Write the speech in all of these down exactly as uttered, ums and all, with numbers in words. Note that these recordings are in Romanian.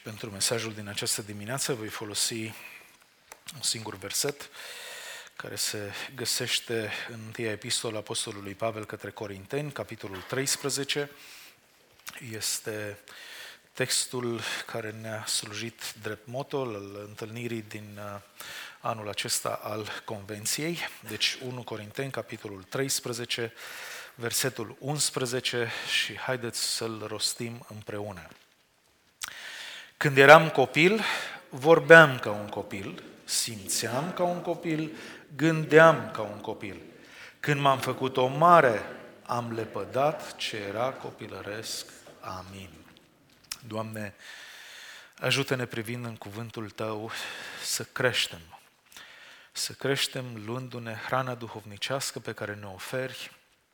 Pentru mesajul din această dimineață voi folosi un singur verset care se găsește în întâia epistolă Apostolului Pavel către Corinteni, capitolul treisprezece. Este textul care ne-a slujit drept moto al întâlnirii din anul acesta al Convenției. Deci unu Corinteni, capitolul treisprezece, versetul unsprezece și haideți să-l rostim împreună. Când eram copil, vorbeam ca un copil, simțeam ca un copil, gândeam ca un copil. Când m-am făcut om mare, am lepădat ce era copilăresc. Amin. Doamne, ajută-ne privind în cuvântul Tău să creștem, să creștem luându-ne hrana duhovnicească pe care ne oferi,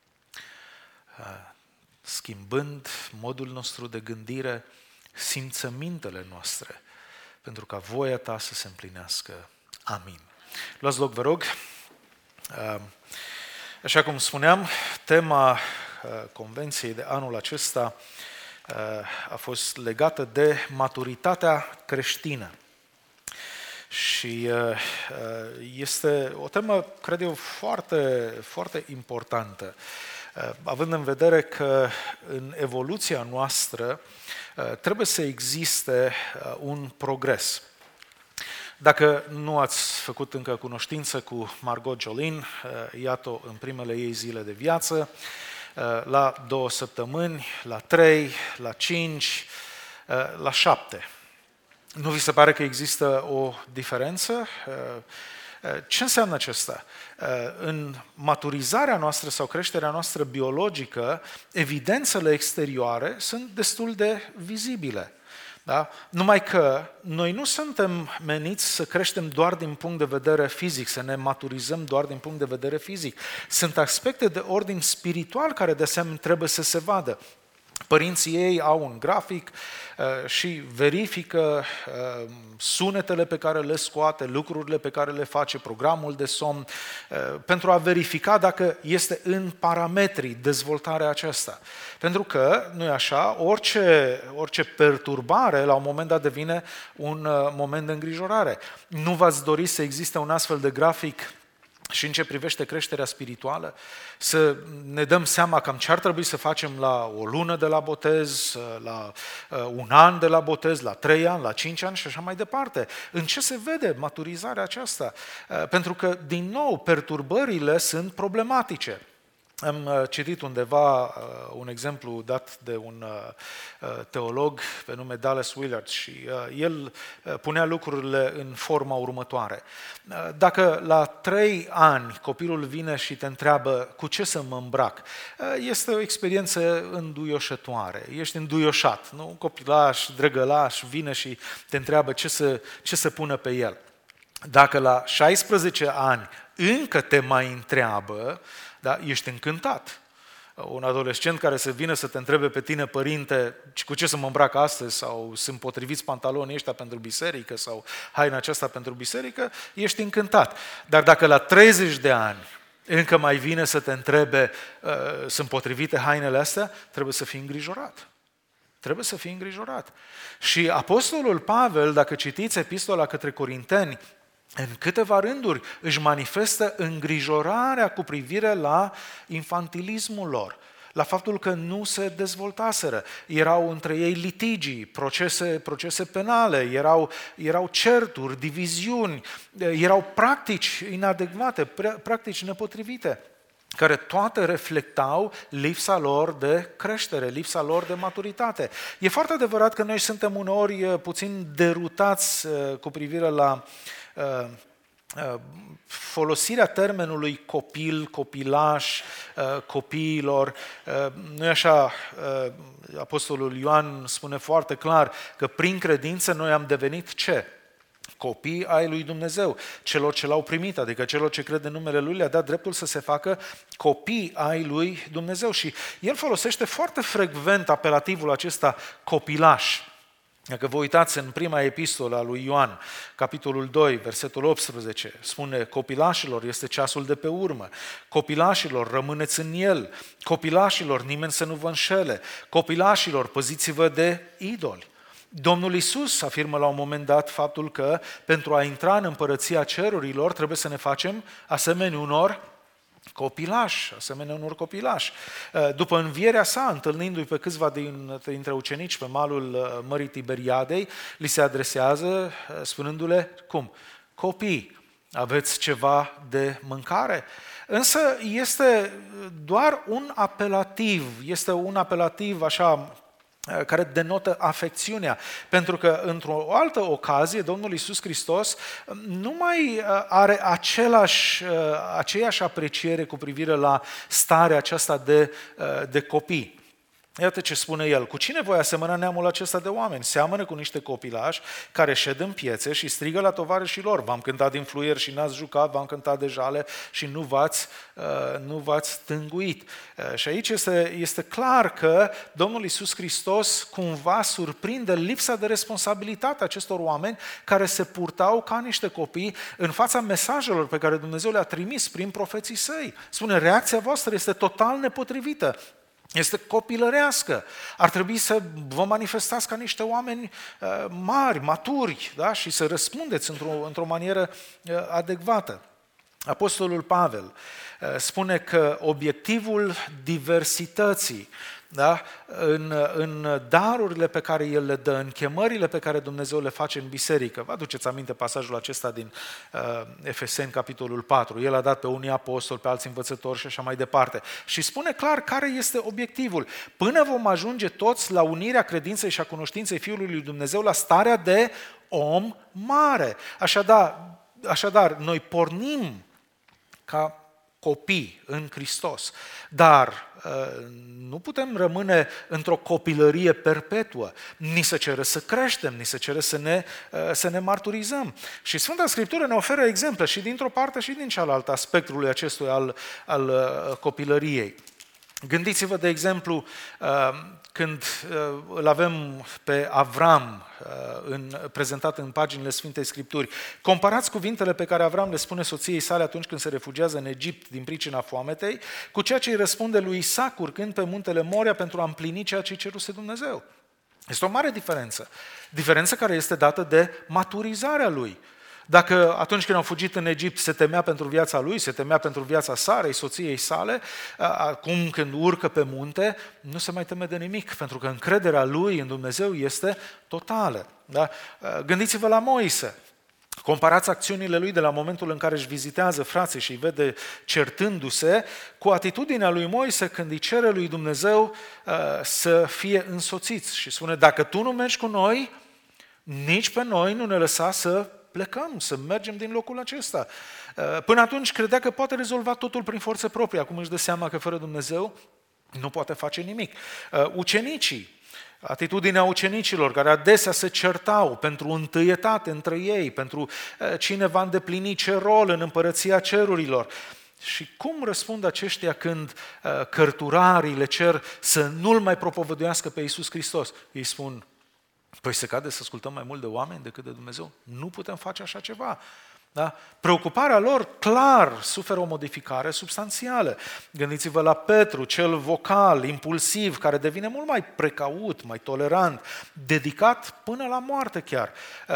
schimbând modul nostru de gândire, simțămintele noastre, pentru ca voia Ta să se împlinească. Amin. Luați loc, vă rog. Așa cum spuneam, tema convenției de anul acesta a fost legată de maturitatea creștină. Și este o temă, cred eu, foarte, foarte importantă, având în vedere că în evoluția noastră trebuie să existe un progres. Dacă nu ați făcut încă cunoștință cu Margot Jolin, iată-o în primele ei zile de viață, la două săptămâni, la trei, la cinci, la șapte. Nu vi se pare că există o diferență? Ce înseamnă acesta? În maturizarea noastră sau creșterea noastră biologică, evidențele exterioare sunt destul de vizibile. Da? Numai că noi nu suntem meniți să creștem doar din punct de vedere fizic, să ne maturizăm doar din punct de vedere fizic. Sunt aspecte de ordin spiritual care de asemenea trebuie să se vadă. Părinții ei au un grafic uh, și verifică uh, sunetele pe care le scoate, lucrurile pe care le face, programul de somn, uh, pentru a verifica dacă este în parametrii dezvoltarea aceasta. Pentru că, nu-i așa, orice, orice perturbare la un moment dat devine un uh, moment de îngrijorare. Nu v-ați dori să existe un astfel de grafic și în ce privește creșterea spirituală, să ne dăm seama cam ce ar trebui să facem la o lună de la botez, la un an de la botez, la trei ani, la cinci ani și așa mai departe. În ce se vede maturizarea aceasta? Pentru că, din nou, perturbările sunt problematice. Am citit undeva un exemplu dat de un teolog pe nume Dallas Willard și el punea lucrurile în forma următoare. Dacă la trei ani copilul vine și te întreabă cu ce să mă îmbrac, este o experiență înduioșătoare. Ești înduioșat, nu? Un copilaș, drăgălaș, vine și te întreabă ce să, ce să pună pe el. Dacă la șaisprezece ani încă te mai întreabă, da, ești încântat. Un adolescent care să vină să te întrebe pe tine, părinte, cu ce să mă îmbrac astăzi sau sunt potriviți pantalonii ăștia pentru biserică sau haina aceasta pentru biserică, ești încântat. Dar dacă la treizeci de ani încă mai vine să te întrebe, sunt potrivite hainele astea, trebuie să fii îngrijorat. Trebuie să fii îngrijorat. Și Apostolul Pavel, dacă citiți epistola către Corinteni, în câteva rânduri își manifestă îngrijorarea cu privire la infantilismul lor, la faptul că nu se dezvoltaseră. Erau între ei litigii, procese, procese penale, erau, erau certuri, diviziuni, erau practici inadecvate, practici nepotrivite, care toate reflectau lipsa lor de creștere, lipsa lor de maturitate. E foarte adevărat că noi suntem uneori puțin derutați cu privire la folosirea termenului copil, copilaș, copiilor. Nu-i așa, Apostolul Ioan spune foarte clar că prin credință noi am devenit ce? Copii ai lui Dumnezeu, celor ce l-au primit, adică celor ce cred în numele Lui, le-a dat dreptul să se facă copii ai lui Dumnezeu. Și el folosește foarte frecvent apelativul acesta copilaș. Dacă vă uitați în prima epistolă a lui Ioan, capitolul doi, versetul optsprezece, spune: copilașilor, este ceasul de pe urmă, copilașilor, rămâneți în el, copilașilor, nimeni să nu vă înșele, copilașilor, păziți-vă de idoli. Domnul Iisus afirmă la un moment dat faptul că pentru a intra în împărăția cerurilor trebuie să ne facem asemenea unor copilași, asemenea unor copilași. După învierea sa, întâlnindu-i pe câțiva dintre ucenici pe malul Mării Tiberiadei, li se adresează spunându-le, cum? Copii, aveți ceva de mâncare? Însă este doar un apelativ, este un apelativ așa care denotă afecțiunea, pentru că într-o altă ocazie Domnul Iisus Hristos nu mai are același, aceeași apreciere cu privire la starea aceasta de, de copii. Iată ce spune el: cu cine voi asemăna neamul acesta de oameni? Seamănă cu niște copilași care șed în piețe și strigă la tovarășii lor: v-am cântat din fluier și n-ați jucat, v-am cântat de jale și nu v-ați, nu v-ați tânguit. Și aici este, este clar că Domnul Iisus Hristos cumva surprinde lipsa de responsabilitate a acestor oameni care se purtau ca niște copii în fața mesajelor pe care Dumnezeu le-a trimis prin profeții săi. Spune, reacția voastră este total nepotrivită. Este copilărească. Ar trebui să vă manifestați ca niște oameni mari, maturi, da? Și să răspundeți într-o, într-o manieră adecvată. Apostolul Pavel spune că obiectivul diversității, da? în, în darurile pe care El le dă, în chemările pe care Dumnezeu le face în biserică. Vă aduceți aminte pasajul acesta din uh, Efeseni, capitolul patru. El a dat pe unii apostoli, pe alții învățători și așa mai departe. Și spune clar care este obiectivul. Până vom ajunge toți la unirea credinței și a cunoștinței Fiului lui Dumnezeu, la starea de om mare. Așadar, așadar noi pornim ca copii în Hristos, dar nu putem rămâne într-o copilărie perpetuă. Ni se cere să creștem, ni se cere să ne, să ne marturizăm. Și Sfânta Scriptură ne oferă exemple și dintr-o parte și din cealaltă a spectrului acestuia al, al copilăriei. Gândiți-vă, de exemplu, când îl avem pe Avram în, prezentat în paginile Sfintei Scripturi. Comparați cuvintele pe care Avram le spune soției sale atunci când se refugiază în Egipt din pricina foametei, cu ceea ce îi răspunde lui Isaac urcând pe muntele Moria pentru a împlini ceea ce îi ceruse Dumnezeu. Este o mare diferență. Diferență care este dată de maturizarea lui. Dacă atunci când au fugit în Egipt se temea pentru viața lui, se temea pentru viața Sarei, soției sale, acum când urcă pe munte, nu se mai teme de nimic, pentru că încrederea lui în Dumnezeu este totală. Da? Gândiți-vă la Moise. Comparați acțiunile lui de la momentul în care își vizitează frații și îi vede certându-se, cu atitudinea lui Moise când îi cere lui Dumnezeu uh, să fie însoțiți. Și spune, dacă tu nu mergi cu noi, nici pe noi nu ne lăsa să plecăm, să mergem din locul acesta. Până atunci credea că poate rezolva totul prin forță proprie. Acum își dă seama că fără Dumnezeu nu poate face nimic. Ucenicii, atitudinea ucenicilor care adesea se certau pentru întâietate între ei, pentru cine va îndeplini ce rol în împărăția cerurilor. Și cum răspund aceștia când cărturarii le cer să nu-L mai propovăduiască pe Iisus Hristos? Ei spun, păi se cade să ascultăm mai mult de oameni decât de Dumnezeu? Nu putem face așa ceva. Da? Preocuparea lor, clar, suferă o modificare substanțială. Gândiți-vă la Petru, cel vocal, impulsiv, care devine mult mai precaut, mai tolerant, dedicat până la moarte chiar.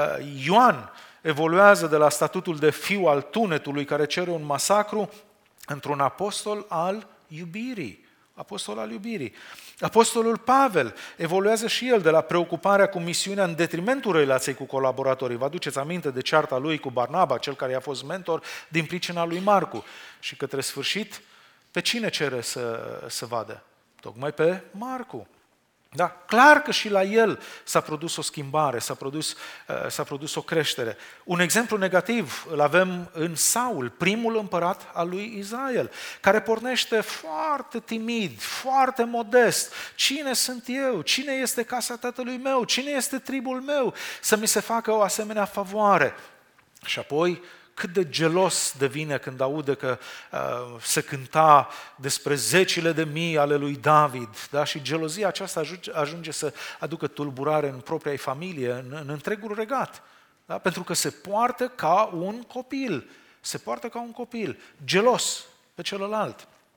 Ioan evoluează de la statutul de fiu al tunetului care cere un masacru într-un apostol al iubirii. Apostol al iubirii. Apostolul Pavel evoluează și el de la preocuparea cu misiunea în detrimentul relației cu colaboratorii. Vă aduceți aminte de cearta lui cu Barnaba, cel care i-a fost mentor din pricina lui Marcu. Și către sfârșit, pe cine cere să, să vadă? Tocmai pe Marcu. Da, clar că și la el s-a produs o schimbare, s-a produs, s-a produs o creștere. Un exemplu negativ îl avem în Saul, primul împărat al lui Israel, care pornește foarte timid, foarte modest. Cine sunt eu? Cine este casa tatălui meu? Cine este tribul meu? Să mi se facă o asemenea favoare. Și apoi, cât de gelos devine când aude că uh, se cânta despre zecile de mii ale lui David, da? Și gelozia aceasta ajunge, ajunge să aducă tulburare în propria familie, în, în întregul regat, da? Pentru că se poartă ca un copil, se poartă ca un copil, gelos pe celălalt.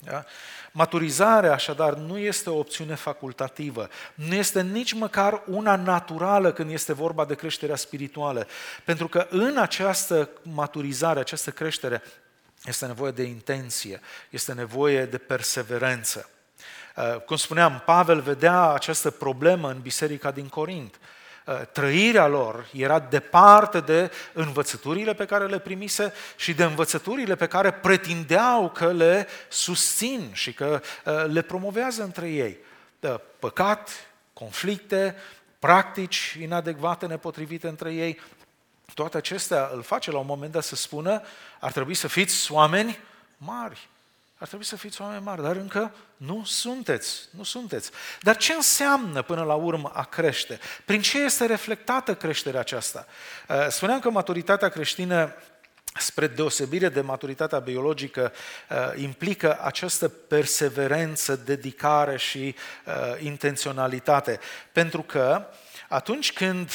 Da? Maturizarea, așadar, nu este o opțiune facultativă, nu este nici măcar una naturală când este vorba de creșterea spirituală, pentru că în această maturizare, această creștere, este nevoie de intenție, este nevoie de perseverență. Cum spuneam, Pavel vedea această problemă în biserica din Corint. Trăirea lor era departe de învățăturile pe care le primise și de învățăturile pe care pretindeau că le susțin și că le promovează între ei. Păcat, conflicte, practici inadecvate, nepotrivite între ei, toate acestea îl face la un moment dat să spună: ar trebui să fiți oameni mari. Ar trebui să fiți oameni mari, dar încă nu sunteți, nu sunteți. Dar ce înseamnă până la urmă a crește? Prin ce este reflectată creșterea aceasta? Spuneam că maturitatea creștină, spre deosebire de maturitatea biologică, implică această perseverență, dedicare și intenționalitate. Pentru că atunci când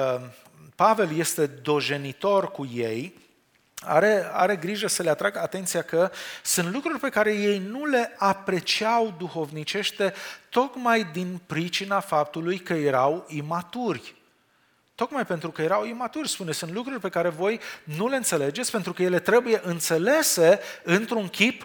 Pavel este dojenitor cu ei, Are, are grijă să le atragă atenția că sunt lucruri pe care ei nu le apreciau duhovnicește tocmai din pricina faptului că erau imaturi. Tocmai pentru că erau imaturi, spune, sunt lucruri pe care voi nu le înțelegeți pentru că ele trebuie înțelese într-un chip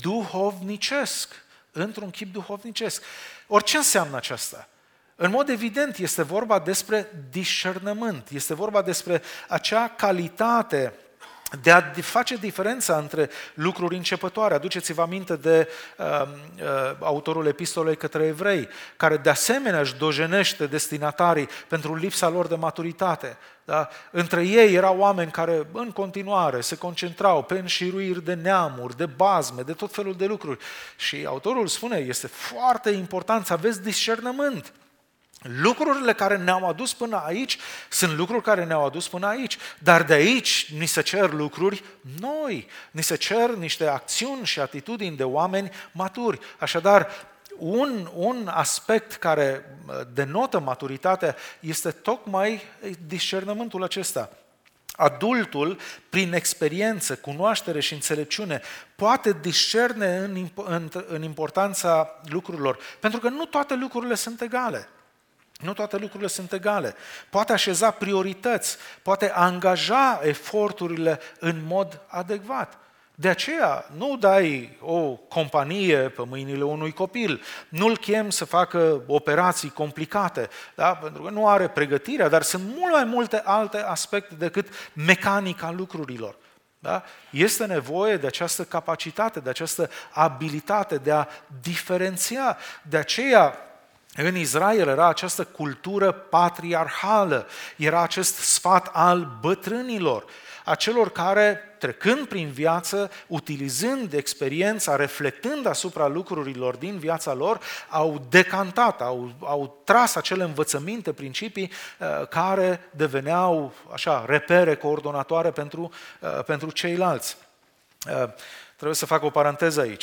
duhovnicesc. Într-un chip duhovnicesc. Ori ce înseamnă aceasta? În mod evident este vorba despre discernământ, este vorba despre acea calitate de a face diferența între lucruri începătoare. Aduceți-vă aminte de uh, uh, autorul epistolei către evrei, care de asemenea își dojenește destinatarii pentru lipsa lor de maturitate. Da? Între ei erau oameni care în continuare se concentrau pe înșiruiri de neamuri, de bazme, de tot felul de lucruri. Și autorul spune, este foarte important să aveți discernământ. Lucrurile care ne-au adus până aici sunt lucruri care ne-au adus până aici, dar de aici ni se cer lucruri noi, ni se cer niște acțiuni și atitudini de oameni maturi. Așadar, un, un aspect care denotă maturitatea este tocmai discernământul acesta. Adultul, prin experiență, cunoaștere și înțelepciune, poate discerne în, în, în importanța lucrurilor, pentru că nu toate lucrurile sunt egale. Nu toate lucrurile sunt egale. Poate așeza priorități, poate angaja eforturile în mod adecvat. De aceea nu dai o companie pe mâinile unui copil, nu-l chem să facă operații complicate, da? Pentru că nu are pregătirea, dar sunt mult mai multe alte aspecte decât mecanica lucrurilor. Da? Este nevoie de această capacitate, de această abilitate de a diferenția. De aceea, în Israel era această cultură patriarhală, era acest sfat al bătrânilor, a celor care, trecând prin viață, utilizând experiența, reflectând asupra lucrurilor din viața lor, au decantat, au, au tras acele învățăminte, principii uh, care deveneau așa, repere coordonatoare pentru, uh, pentru ceilalți. Uh, Trebuie să fac o paranteză aici.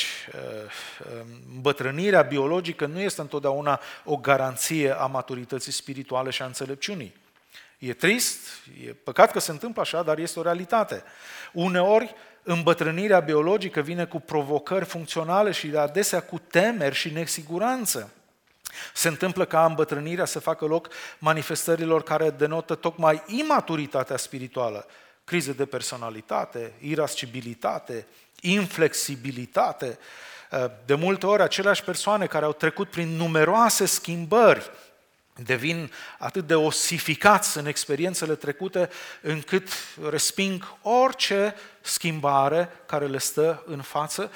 Îmbătrânirea biologică nu este întotdeauna o garanție a maturității spirituale și a înțelepciunii. E trist, e păcat că se întâmplă așa, dar este o realitate. Uneori, îmbătrânirea biologică vine cu provocări funcționale și adesea cu temeri și nesiguranță. Se întâmplă ca îmbătrânirea să facă loc manifestărilor care denotă tocmai imaturitatea spirituală. Crize de personalitate, irascibilitate, inflexibilitate. De multe ori, aceleași persoane care au trecut prin numeroase schimbări devin atât de osificați în experiențele trecute încât resping orice schimbare care le stă în față,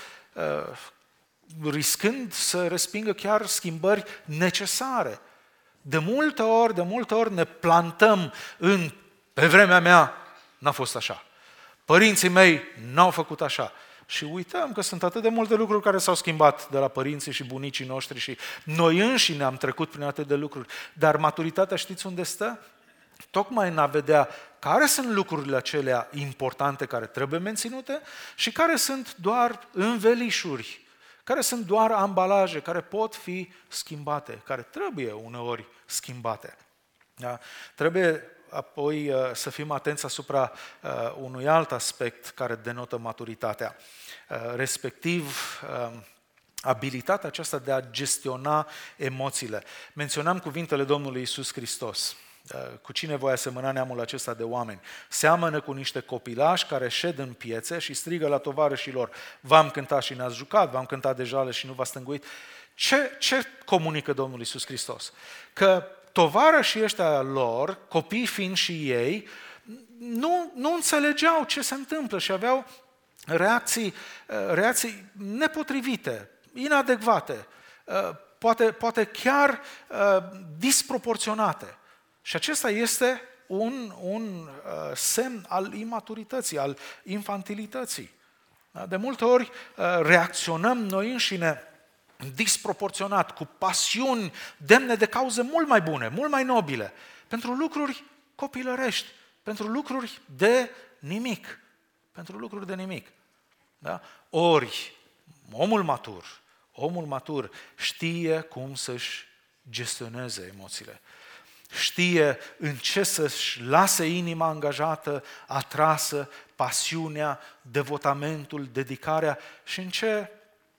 riscând să respingă chiar schimbări necesare. De multe ori, de multe ori ne plantăm în pe vremea mea n-a fost așa. Părinții mei n-au făcut așa. Și uităm că sunt atât de multe lucruri care s-au schimbat de la părinții și bunicii noștri și noi înșine am trecut prin atât de lucruri. Dar maturitatea știți unde stă? Tocmai în a vedea care sunt lucrurile acelea importante care trebuie menținute și care sunt doar învelișuri, care sunt doar ambalaje, care pot fi schimbate, care trebuie uneori schimbate. Da? Trebuie apoi să fim atenți asupra unui alt aspect care denotă maturitatea, respectiv abilitatea aceasta de a gestiona emoțiile. Menționam cuvintele Domnului Iisus Hristos. Cu cine voi asemăna neamul acesta de oameni? Seamănă cu niște copilași care șed în piețe și strigă la tovarășii lor: v-am cântat și n-ați jucat, v-am cântat de jale și nu v-ați stânguit. Ce, ce comunică Domnul Iisus Hristos? Că tovarășii ăștia lor, copii fiind și ei, nu, nu înțelegeau ce se întâmplă și aveau reacții, reacții nepotrivite, inadecvate, poate, poate chiar disproporționate. Și acesta este un, un semn al imaturității, al infantilității. De multe ori reacționăm noi înșine disproporționat, cu pasiuni demne de cauze mult mai bune, mult mai nobile, pentru lucruri copilărești, pentru lucruri de nimic. Pentru lucruri de nimic. Da? Ori, omul matur, omul matur știe cum să-și gestioneze emoțiile. Știe în ce să-și lase inima angajată, atrasă, pasiunea, devotamentul, dedicarea și în ce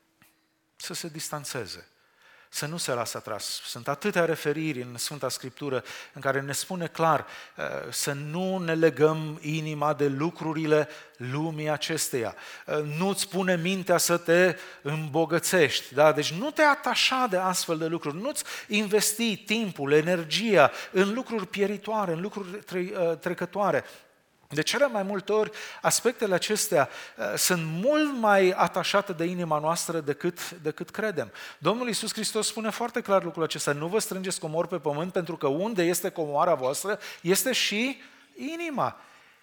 să se distanțeze, să nu se lasă atras. Sunt atâtea referiri în Sfânta Scriptură în care ne spune clar să nu ne legăm inima de lucrurile lumii acesteia. Nu-ți pune mintea să te îmbogățești. Da? Deci nu te atașa de astfel de lucruri. Nu-ți investi timpul, energia în lucruri pieritoare, în lucruri trecătoare. De cele mai multe ori, aspectele acestea uh, sunt mult mai atașate de inima noastră decât, decât credem. Domnul Iisus Hristos spune foarte clar lucrul acesta: nu vă strângeți comori pe pământ, pentru că unde este comoara voastră, este și inima.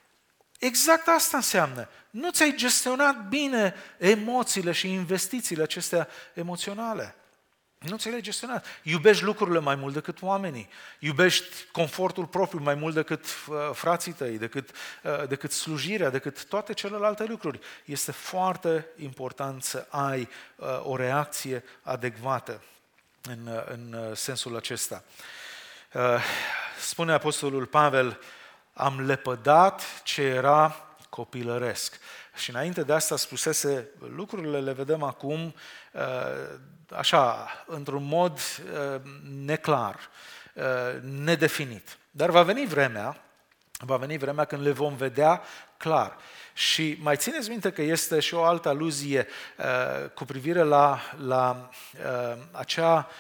Exact asta înseamnă. Nu ți-ai gestionat bine emoțiile și investițiile acestea emoționale. Nu ți le-ai gestionat. Iubești lucrurile mai mult decât oamenii. Iubești confortul propriu mai mult decât uh, frații tăi, decât, uh, decât slujirea, decât toate celelalte lucruri. Este foarte important să ai uh, o reacție adecvată în, uh, în uh, sensul acesta. Uh, spune Apostolul Pavel: am lepădat ce era copilăresc. Și înainte de asta spusese, lucrurile le vedem acum așa, într-un mod neclar, nedefinit. Dar va veni vremea, va veni vremea când le vom vedea clar. Și mai țineți minte că este și o altă aluzie cu privire la, la acea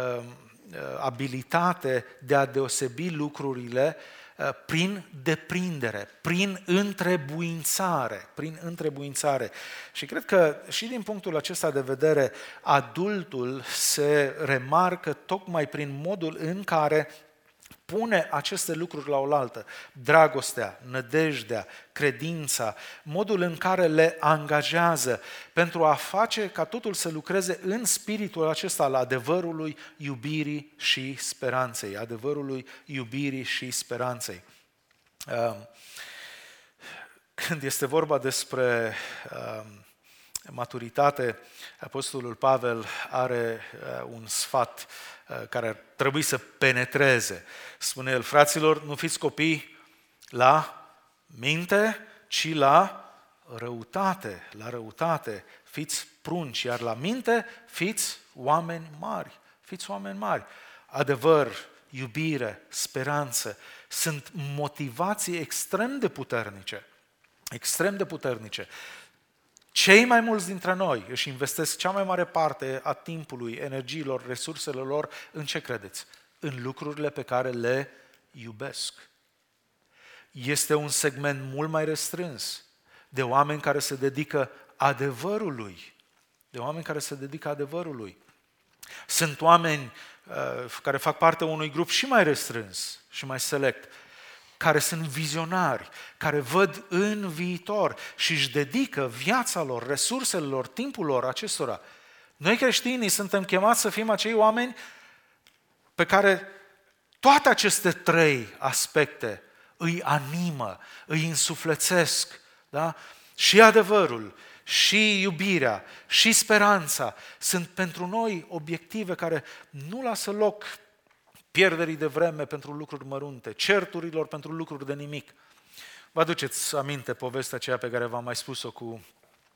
abilitate de a deosebi lucrurile prin deprindere, prin întrebuințare, prin întrebuințare. Și cred că și din punctul acesta de vedere, adultul se remarcă tocmai prin modul în care pune aceste lucruri la oaltă: dragostea, nădejdea, credința, modul în care le angajează pentru a face ca totul să lucreze în spiritul acesta al adevărului, iubirii și speranței. Adevărului, iubirii și speranței. Când este vorba despre maturitate, Apostolul Pavel are un sfat care ar trebui să penetreze. Spune el: fraților, nu fiți copii la minte, ci la răutate. La răutate fiți prunci, iar la minte fiți oameni mari. Fiți oameni mari. Adevăr, iubire, speranță sunt motivații extrem de puternice. Extrem de puternice. Cei mai mulți dintre noi își investesc cea mai mare parte a timpului, energiilor, resurselor lor în ce credeți? În lucrurile pe care le iubesc. Este un segment mult mai restrâns de oameni care se dedică adevărului. De oameni care se dedică adevărului. Sunt oameni uh, care fac parte unui grup și mai restrâns și mai select, care sunt vizionari, care văd în viitor și își dedică viața lor, resursele lor, timpul lor acestora. Noi creștinii suntem chemați să fim acei oameni pe care toate aceste trei aspecte îi animă, îi însuflețesc, da? Și adevărul, și iubirea, și speranța sunt pentru noi obiective care nu lasă loc pierderii de vreme pentru lucruri mărunte, certurilor pentru lucruri de nimic. Vă aduceți aminte povestea aceea pe care v-am mai spus-o cu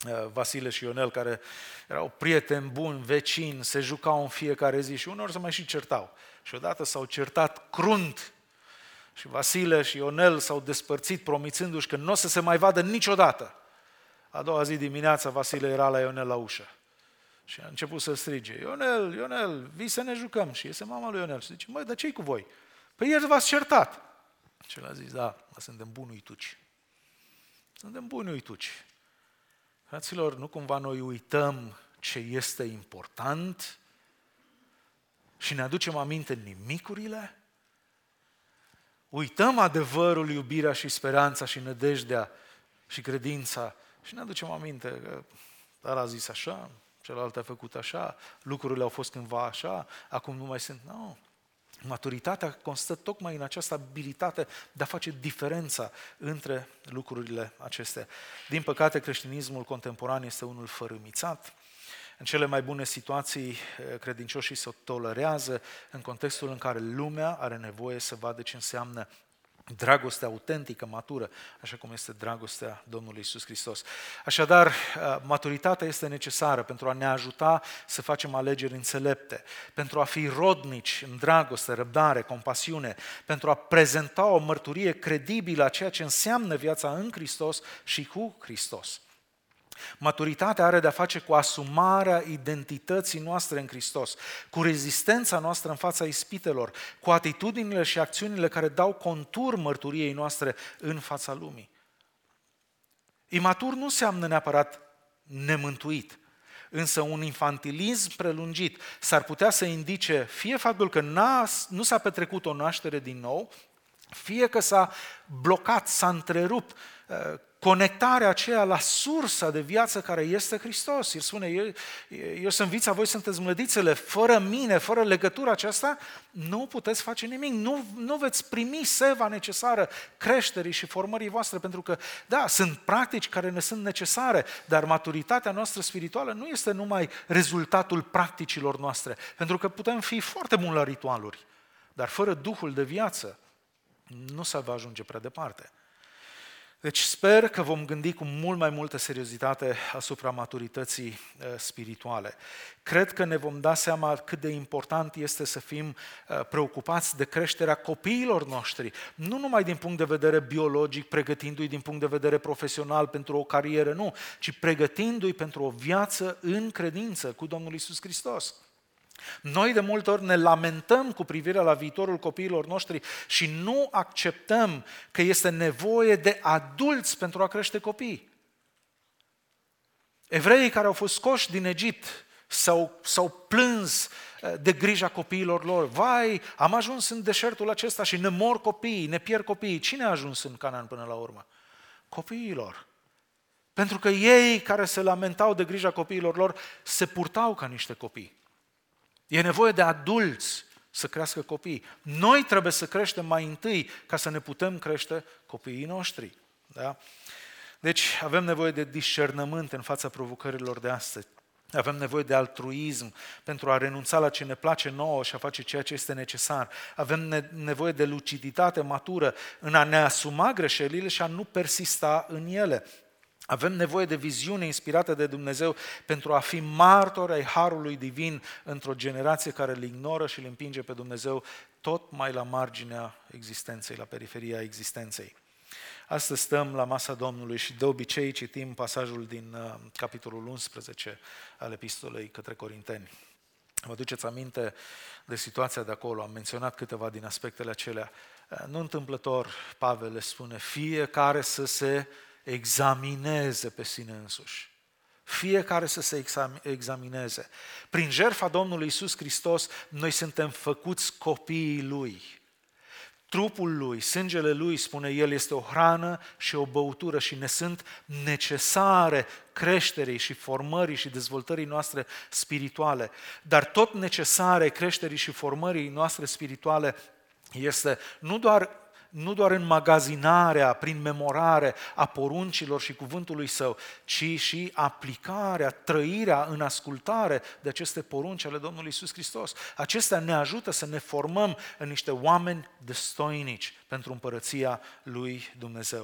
Vasile și Ionel, care erau prieteni buni, vecini, se jucau în fiecare zi și uneori se mai și certau. Și odată s-au certat crunt și Vasile și Ionel s-au despărțit promițându-și că nu o să se mai vadă niciodată. A doua zi dimineața Vasile era la Ionel la ușă și a început să strige: Ionel, Ionel, vii să ne jucăm. Și iese mama lui Ionel și zice: măi, dar ce-i cu voi? Păi ieri v-ați certat. Și el a zis: da, suntem buni uituci. Suntem buni uituci. Fraților, nu cumva noi uităm ce este important și ne aducem aminte nimicurile? Uităm adevărul, iubirea și speranța și nădejdea și credința și ne aducem aminte că ăla a zis așa, celălalt a făcut așa, lucrurile au fost cândva așa, acum nu mai sunt. Nu. Maturitatea constă tocmai în această abilitate de a face diferența între lucrurile acestea. Din păcate, creștinismul contemporan este unul fărâmițat. În cele mai bune situații, credincioșii se tolerează în contextul în care lumea are nevoie să vadă ce înseamnă dragostea autentică, matură, așa cum este dragostea Domnului Iisus Hristos. Așadar, maturitatea este necesară pentru a ne ajuta să facem alegeri înțelepte, pentru a fi rodnici în dragoste, răbdare, compasiune, pentru a prezenta o mărturie credibilă a ceea ce înseamnă viața în Hristos și cu Hristos. Maturitatea are de-a face cu asumarea identității noastre în Hristos, cu rezistența noastră în fața ispitelor, cu atitudinile și acțiunile care dau contur mărturiei noastre în fața lumii. Imatur nu înseamnă neapărat nemântuit, însă un infantilism prelungit s-ar putea să indice fie faptul că n-a, nu s-a petrecut o naștere din nou, fie că s-a blocat, s-a întrerupt conectarea aceea la sursa de viață care este Hristos. El spune: eu, eu sunt vița, voi sunteți mlădițele, fără mine, fără legătura aceasta, nu puteți face nimic, nu, nu veți primi seva necesară creșterii și formării voastre, pentru că, da, sunt practici care ne sunt necesare, dar maturitatea noastră spirituală nu este numai rezultatul practicilor noastre, pentru că putem fi foarte buni la ritualuri, dar fără Duhul de viață nu se va ajunge prea departe. Deci sper că vom gândi cu mult mai multă seriozitate asupra maturității spirituale. Cred că ne vom da seama cât de important este să fim preocupați de creșterea copiilor noștri, nu numai din punct de vedere biologic, pregătindu-i din punct de vedere profesional pentru o carieră, nu, ci pregătindu-i pentru o viață în credință cu Domnul Iisus Hristos. Noi de multe ori ne lamentăm cu privire la viitorul copiilor noștri și nu acceptăm că este nevoie de adulți pentru a crește copii. Evreii care au fost scoși din Egipt s-au, s-au plâns de grija copiilor lor. Vai, am ajuns în deșertul acesta și ne mor copiii, ne pierd copiii. Cine a ajuns în Canaan până la urmă? Copiilor. Pentru că ei care se lamentau de grija copiilor lor se purtau ca niște copii. E nevoie de adulți să crească copii. Noi trebuie să creștem mai întâi ca să ne putem crește copiii noștri. Da? Deci avem nevoie de discernământ în fața provocărilor de astăzi. Avem nevoie de altruism pentru a renunța la ce ne place nouă și a face ceea ce este necesar. Avem nevoie de luciditate matură în a ne asuma greșelile și a nu persista în ele. Avem nevoie de viziune inspirată de Dumnezeu pentru a fi martori ai harului divin într-o generație care îl ignoră și îl împinge pe Dumnezeu tot mai la marginea existenței, la periferia existenței. Astăzi stăm la masa Domnului și de obicei citim pasajul din uh, capitolul unsprezece al epistolei către Corinteni. Vă duceți aminte de situația de acolo, am menționat câteva din aspectele acelea. Nu întâmplător, Pavel le spune: fiecare să se examineze pe sine însuși. Fiecare să se examineze. Prin jertfa Domnului Iisus Hristos, noi suntem făcuți copiii Lui. Trupul Lui, sângele Lui, spune El, este o hrană și o băutură și ne sunt necesare creșterii și formării și dezvoltării noastre spirituale. Dar tot necesare creșterii și formării noastre spirituale este nu doar nu doar înmagazinarea, prin memorare a poruncilor și cuvântului Său, ci și aplicarea, trăirea în ascultare de aceste porunci ale Domnului Iisus Hristos. Acestea ne ajută să ne formăm în niște oameni destoinici pentru împărăția lui Dumnezeu.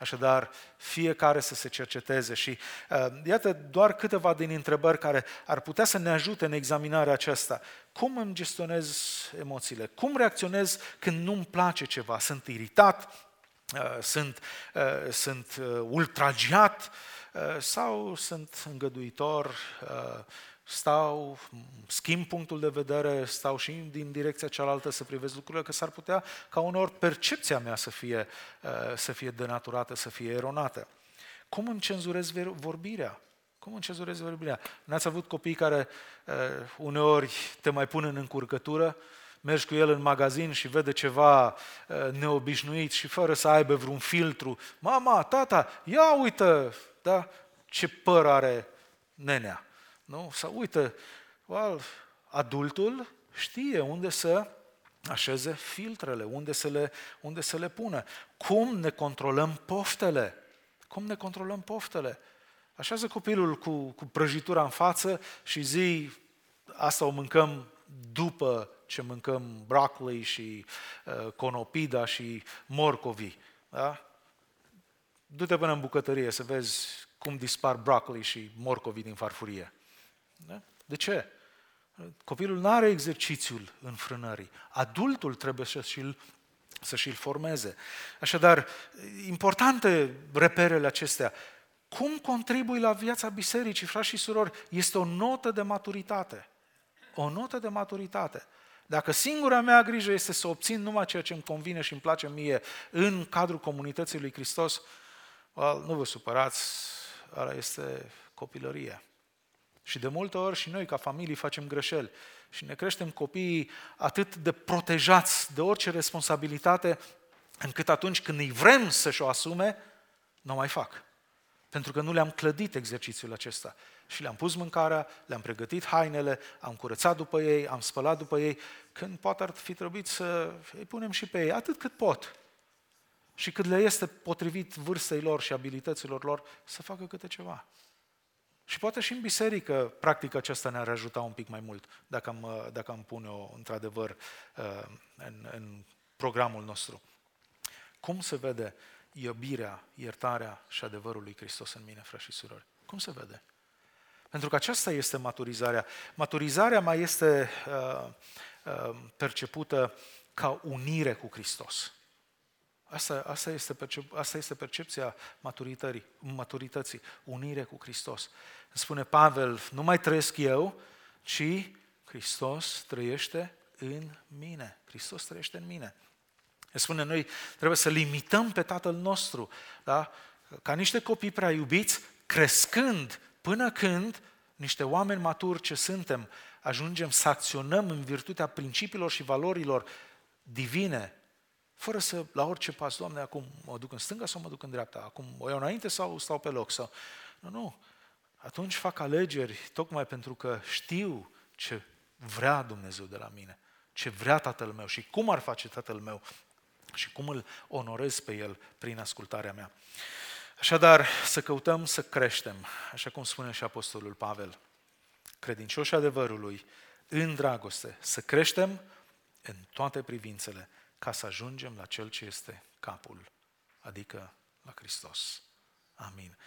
Așadar, fiecare să se cerceteze și uh, iată doar câteva din întrebări care ar putea să ne ajute în examinarea aceasta. Cum îmi gestionez emoțiile? Cum reacționez când nu-mi place ceva? Sunt iritat? Uh, sunt, uh, sunt uh, ultragiat? Uh, sau sunt îngăduitor? Uh, stau, schimb punctul de vedere, stau și din direcția cealaltă să privesc lucrurile, că s-ar putea ca uneori percepția mea să fie, să fie denaturată, să fie eronată. Cum îmi cenzurez vorbirea? Cum îmi cenzurez vorbirea? N-ați avut copii care uneori te mai pun în încurcătură, mergi cu el în magazin și vede ceva neobișnuit și fără să aibă vreun filtru. Mama, tata, ia uită, da? Ce păr are nenea. Nu? Sau uite, well, adultul știe unde să așeze filtrele, unde să le, unde să le pună. Cum ne controlăm poftele? Cum ne controlăm poftele? Așează copilul cu, cu prăjitura în față și zi, asta o mâncăm după ce mâncăm broccoli și uh, conopida și morcovi. Da? Du-te până în bucătărie să vezi cum dispar broccoli și morcovi din farfurie. Da? De ce? Copilul nu are exercițiul înfrânării. Adultul trebuie să și-l, să și-l formeze. Așadar, importante reperele acestea. Cum contribui la viața bisericii, frați și surori? Este o notă de maturitate. O notă de maturitate. Dacă singura mea grijă este să obțin numai ceea ce îmi convine și îmi place mie în cadrul comunității lui Hristos, well, nu vă supărați, ăla este copilărie. Și de multe ori și noi ca familii facem greșeli și ne creștem copiii atât de protejați de orice responsabilitate, încât atunci când îi vrem să-și o asume, nu o mai fac. Pentru că nu le-am clădit exercițiul acesta. Și le-am pus mâncarea, le-am pregătit hainele, am curățat după ei, am spălat după ei, când poate ar fi trebuit să îi punem și pe ei, atât cât pot. Și cât le este potrivit vârstei lor și abilităților lor, să facă câte ceva. Și poate și în biserică practica aceasta ne-ar ajuta un pic mai mult, dacă am, dacă am pune-o într-adevăr în, în programul nostru. Cum se vede iubirea, iertarea și adevărul lui Hristos în mine, frați și surori? Cum se vede? Pentru că aceasta este maturizarea. Maturizarea mai este uh, uh, percepută ca unire cu Hristos. Asta, asta, este, percep, asta este percepția maturității, maturității, unire cu Hristos. Spune Pavel, nu mai trăiesc eu, ci Hristos trăiește în mine. Hristos trăiește în mine. Spune, noi trebuie să limităm pe Tatăl nostru, da? Ca niște copii prea iubiți, crescând până când niște oameni maturi ce suntem, ajungem să acționăm în virtutea principiilor și valorilor divine, fără să, la orice pas, Doamne, acum mă duc în stânga sau mă duc în dreapta, acum o iau înainte sau stau pe loc. Sau... Nu, nu. Atunci fac alegeri tocmai pentru că știu ce vrea Dumnezeu de la mine, ce vrea Tatăl meu și cum ar face Tatăl meu și cum îl onorez pe El prin ascultarea mea. Așadar, să căutăm să creștem, așa cum spune și Apostolul Pavel, credincioși adevărului, în dragoste, să creștem în toate privințele, ca să ajungem la Cel ce este capul, adică la Hristos. Amin.